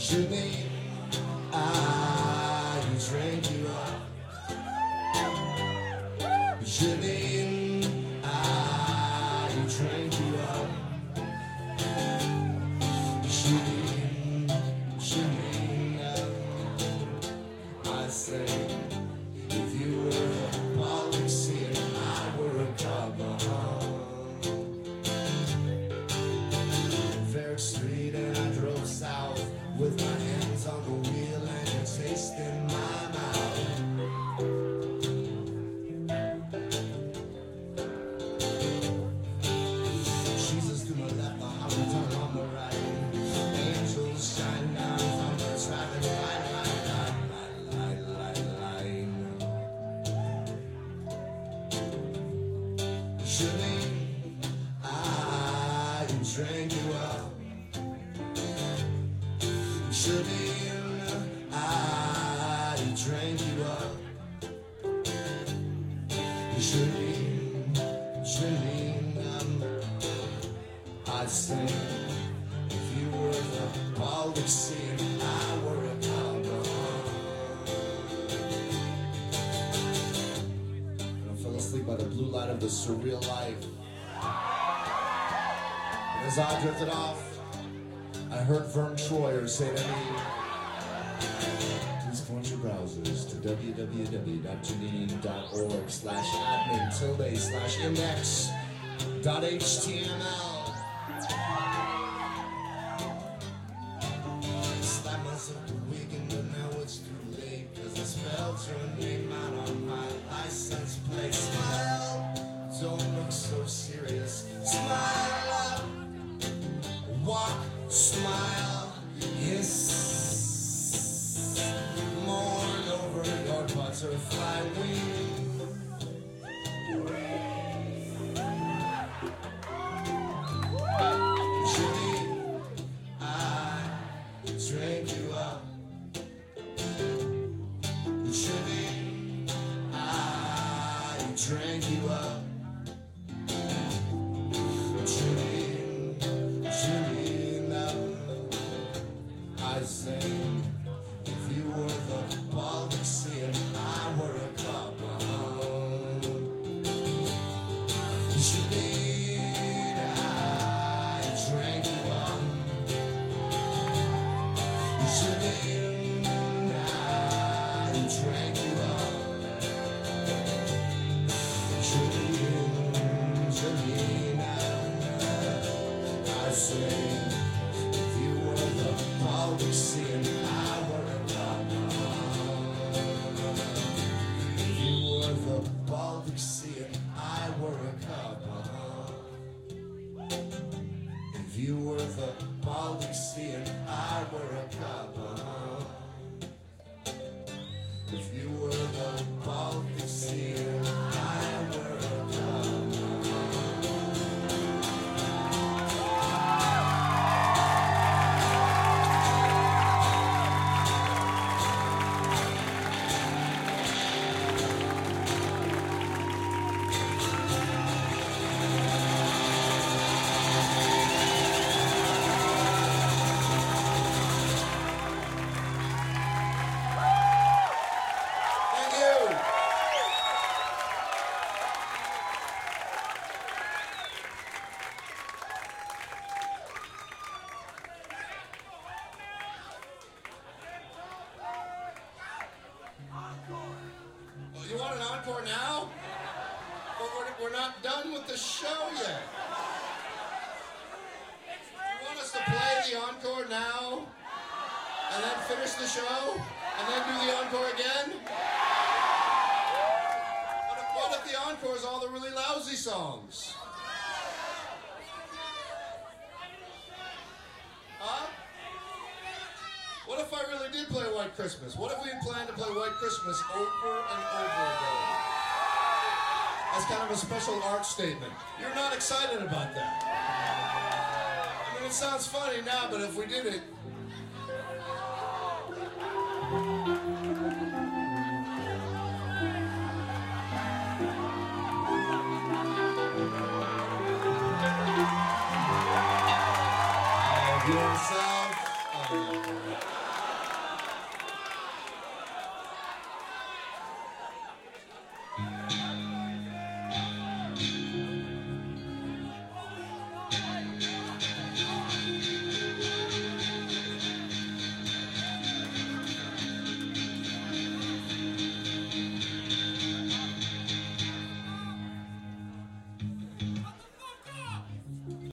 Janine, I drank you up. Janine, I drank you up. Janine, I say, if you were a policy and I were a cowboy. Fair Street and I drove south with my hands on the wheel and your taste in my mouth. Jesus to my left, the Hollywood tongue on the right. Angels shine down from the traffic light, light, light, light, light, light, light. Janine, I drank you up. Janine, I drank you up. Janine, I say, if you were the Baltic Sea and I were a cowboy. And I fell asleep by the blue light of the surreal life. And as I drifted off, I heard Vern Troyer say to me, please point your browsers to www.janine.org/admin/index.html. Slap myself a weekend, but now it's too late, cause I spelled your name out on my license plate. Smile, don't look so serious. Smile up, walk, smile, yes. Mourn over your butterfly wing. Janine, I drank you up. Janine, I drank you up. Janine, I say, if you were the Baltic Sea and I were a cowboy. Janine, I drank you up. Janine, I drank you up. Janine, I say, if you were the Baltic Sea and I were a cowboy. If you were the Baltic Sea and I were a cowboy. If you were the Baltic Sea and I were a cowboy. If you were the Baltic Sea and I were a cowboy. You want an encore now? But we're not done with the show yet. You want us to play the encore now? And then finish the show? And then do the encore again? What if the encore is all the really lousy songs? Huh? What if I really did play White Christmas? What if we planned to play White Christmas over and over again? That's kind of a special art statement. You're not excited about that. I mean, it sounds funny now, but if we did it... Yourself.